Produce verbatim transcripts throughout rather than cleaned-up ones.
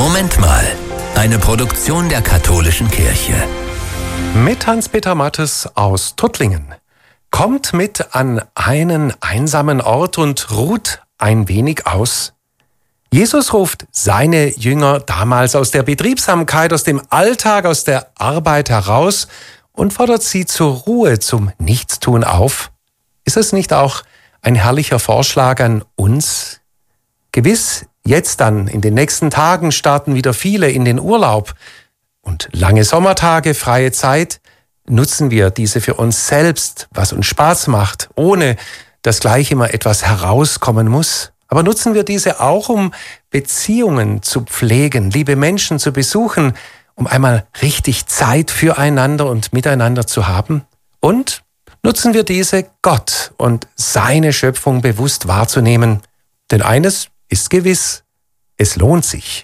Moment mal, eine Produktion der Katholischen Kirche. Mit Hans-Peter Mattes aus Tuttlingen. Kommt mit an einen einsamen Ort und ruht ein wenig aus. Jesus ruft seine Jünger damals aus der Betriebsamkeit, aus dem Alltag, aus der Arbeit heraus und fordert sie zur Ruhe, zum Nichtstun auf. Ist es nicht auch ein herrlicher Vorschlag an uns? Gewiss, jetzt dann, in den nächsten Tagen starten wieder viele in den Urlaub. Und lange Sommertage, freie Zeit, nutzen wir diese für uns selbst, was uns Spaß macht, ohne dass gleich immer etwas herauskommen muss. Aber nutzen wir diese auch, um Beziehungen zu pflegen, liebe Menschen zu besuchen, um einmal richtig Zeit füreinander und miteinander zu haben? Und nutzen wir diese, Gott und seine Schöpfung bewusst wahrzunehmen? Denn eines ist gewiss, es lohnt sich.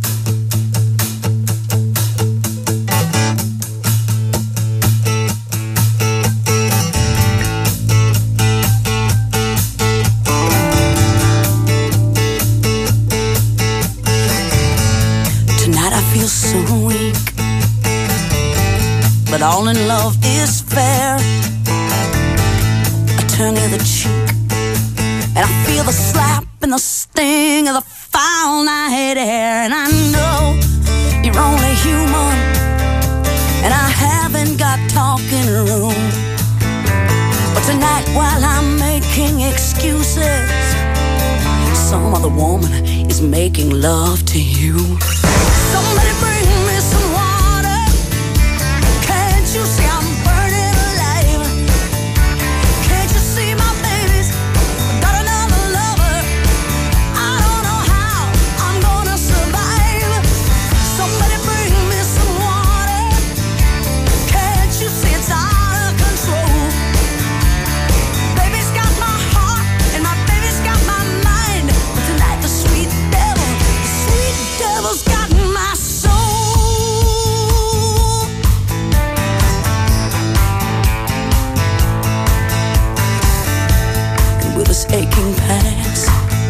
So weak, but all in love is fair. I turn the other cheek, and I feel the slap and the sting of the foul night air. And I know you're only human, and I haven't got talking room. But tonight, while I'm making excuses, some other woman is making love to you. Somebody bring me some water. Can't you see I'm burning alive? Can't you see my baby's got another lover? I don't know how I'm gonna survive. Somebody bring me some water. Can't you see it's out of control? Baby's got my heart and my baby's got my mind. But tonight the sweet devil, the sweet devil's got my soul. And will this aching pass?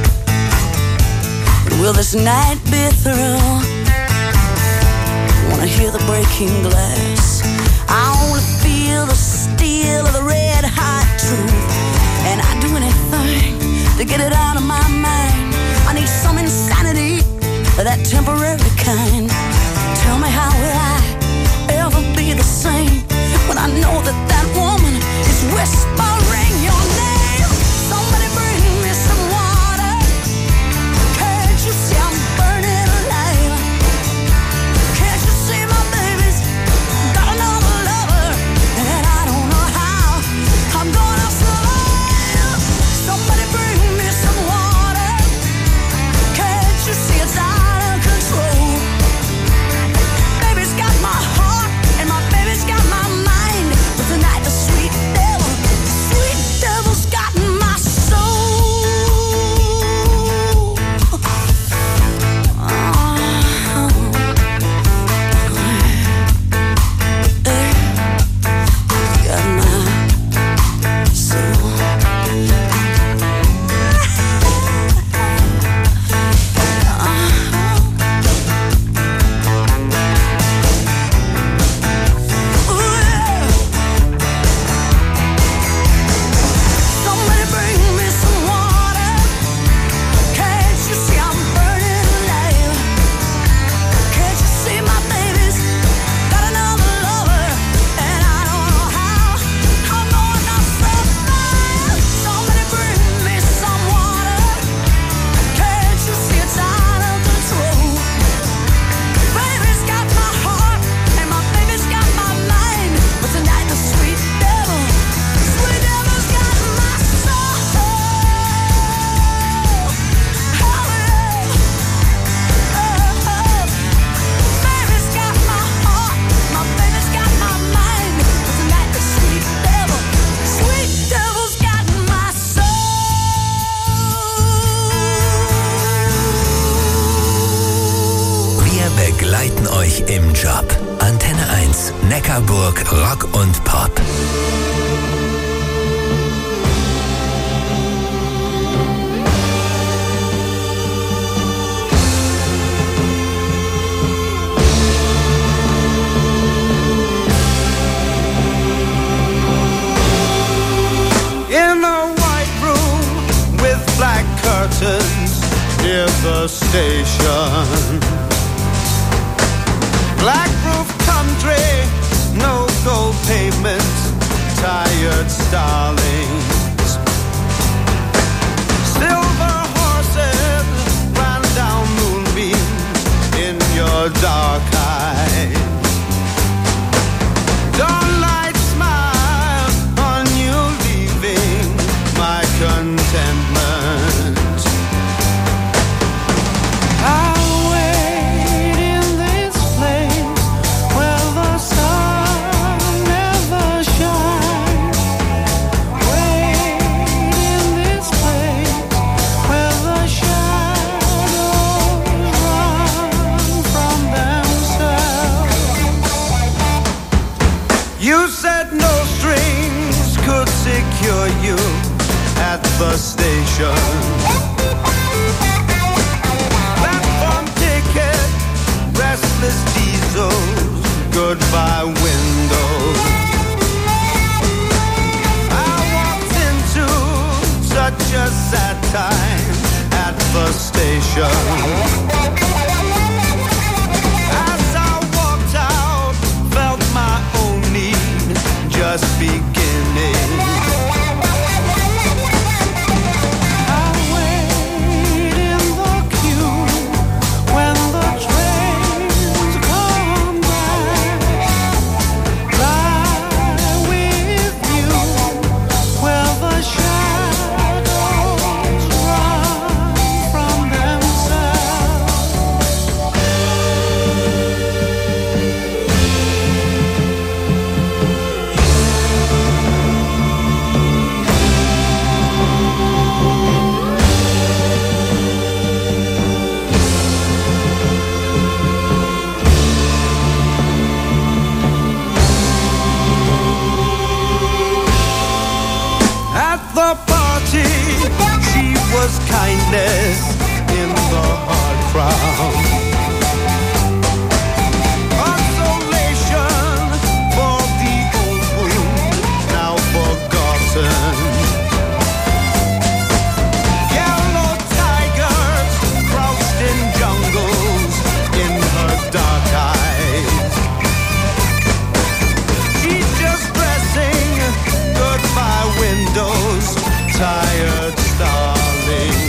And will this night be through? Wanna hear the breaking glass. I wanna feel the steel of the red hot truth. And I'd do anything to get it out of my mind. I need some insanity, that temporary kind. Tell me, how will I ever be the same when I know that that woman is whispering your name? Somebody bring me some water. Can't you see I'm burning alive? Can't you see my baby's got another lover? And I don't know how I'm gonna survive. Somebody bring me some water. Can't you see it's out of control? Baby's got my heart and my baby's got my mind. But tonight the sweet devil, the sweet devil's got my soul. Got my soul. Somebody bring me some water. Can't you see I'm burning alive? Can't you see my baby's got another lover? And I don't know how I'm gonna survive. Somebody bring me some water. Can't you see it's out of control? Baby's got my heart and my baby's got my mind. But tonight the sweet devil, sweet devil's got my soul. Oh, yeah. Oh, oh. Baby's got my heart, my baby's got my mind. But tonight the sweet devil, sweet devil's got my soul. Wir begleiten euch im Job. Antenne eins, Neckarburg, Rock und Pop. the station. Black roof country, no gold pavement, tired starlings. Silver horses ran down moonbeams in your dark eyes. Dawnlight smile on you leaving my contentment. I'll wait in this place where the sun never shines. Wait in this place where the shadows run from themselves. You said no strings could secure you at the station. Platform ticket, restless diesels, goodbye windows. I walked into such a sad time at the station. As I walked out, felt my own need just beginning. I wait in the queue when the trains come back. Lie with you where the shadows run from themselves. At the party, she was kindness in the hard crowd. Consolation for the old wound, now forgotten. Yellow tigers crouched in jungles in her dark eyes. She's just dressing goodbye windows, tired starling.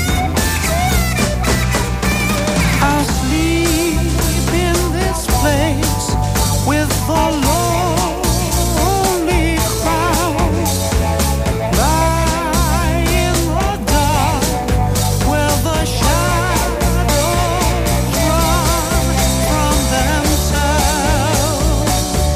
I'll sleep in this place with the lonely crowd. Lie in the dark where the shadows run from themselves.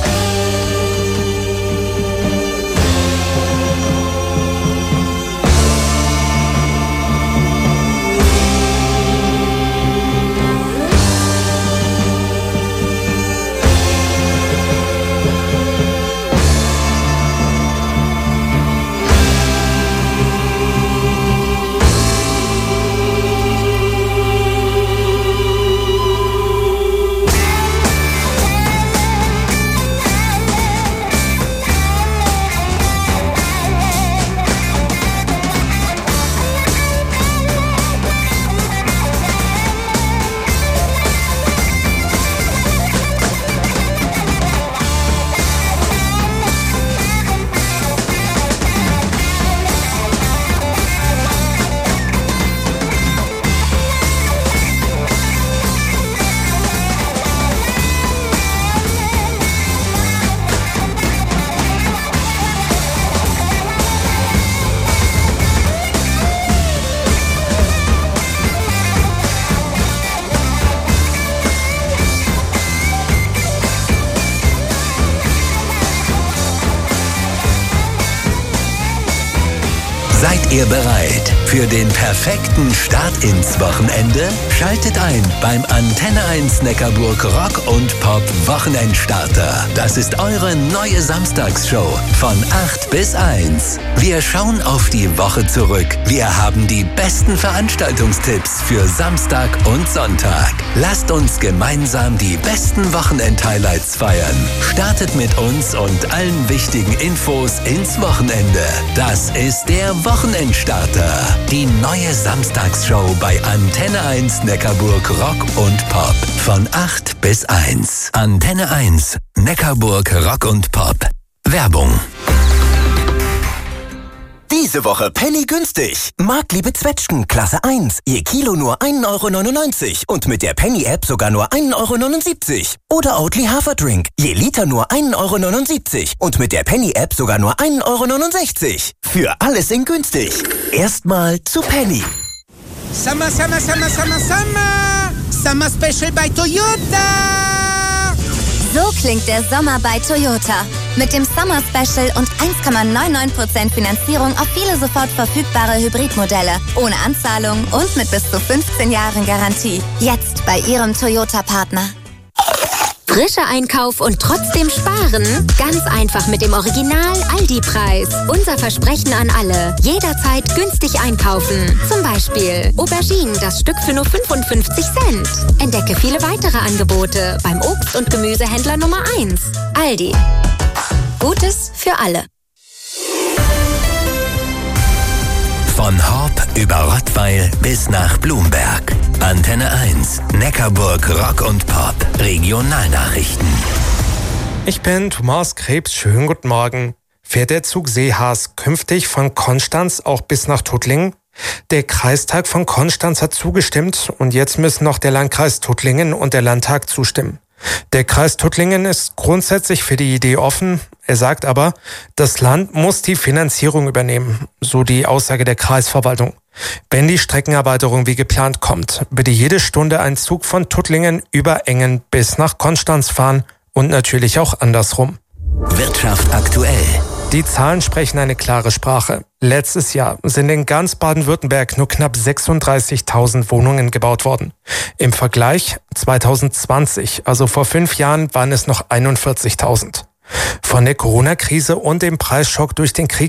Seid ihr bereit für den perfekten Start ins Wochenende? Schaltet ein beim Antenne eins Neckarburg Rock und Pop Wochenendstarter. Das ist eure neue Samstagsshow von acht bis eins. Wir schauen auf die Woche zurück. Wir haben die besten Veranstaltungstipps für Samstag und Sonntag. Lasst uns gemeinsam die besten Wochenend-Highlights feiern. Startet mit uns und allen wichtigen Infos ins Wochenende. Das ist der Wochenendstarter. Die neue Samstagsshow bei Antenne eins Neckarburg Rock und Pop. Von acht bis eins. Antenne eins Neckarburg Rock und Pop. Werbung. Diese Woche Penny günstig. Marktliebe Zwetschgen, Klasse eins. Je Kilo nur ein Euro neunundneunzig und mit der Penny-App sogar nur ein Euro neunundsiebzig. Oder Oatly Haferdrink. Je Liter nur ein Euro neunundsiebzig und mit der Penny-App sogar nur ein Euro neunundsechzig. Für alles in günstig. Erstmal zu Penny. Summer, Summer, Summer, Summer, Summer. Summer Special bei Toyota. So klingt der Sommer bei Toyota. Mit dem Summer Special und eins Komma neunundneunzig Prozent Finanzierung auf viele sofort verfügbare Hybridmodelle. Ohne Anzahlung und mit bis zu fünfzehn Jahren Garantie. Jetzt bei Ihrem Toyota-Partner. Frischer Einkauf und trotzdem sparen? Ganz einfach mit dem Original Aldi-Preis. Unser Versprechen an alle. Jederzeit günstig einkaufen. Zum Beispiel Auberginen, das Stück für nur fünfundfünfzig Cent. Entdecke viele weitere Angebote beim Obst- und Gemüsehändler Nummer eins. Aldi. Gutes für alle. Von Horb über Rottweil bis nach Blumberg. Antenne eins, Neckarburg Rock und Pop. Regionalnachrichten. Ich bin Thomas Krebs. Schönen guten Morgen. Fährt der Zug Seehaas künftig von Konstanz auch bis nach Tuttlingen? Der Kreistag von Konstanz hat zugestimmt und jetzt müssen noch der Landkreis Tuttlingen und der Landtag zustimmen. Der Kreis Tuttlingen ist grundsätzlich für die Idee offen. Er sagt aber, das Land muss die Finanzierung übernehmen, so die Aussage der Kreisverwaltung. Wenn die Streckenerweiterung wie geplant kommt, würde jede Stunde ein Zug von Tuttlingen über Engen bis nach Konstanz fahren und natürlich auch andersrum. Wirtschaft aktuell. Die Zahlen sprechen eine klare Sprache. Letztes Jahr sind in ganz Baden-Württemberg nur knapp sechsunddreißigtausend Wohnungen gebaut worden. Im Vergleich zweitausendzwanzig, also vor fünf Jahren, waren es noch einundvierzigtausend. Von der Corona-Krise und dem Preisschock durch den Krieg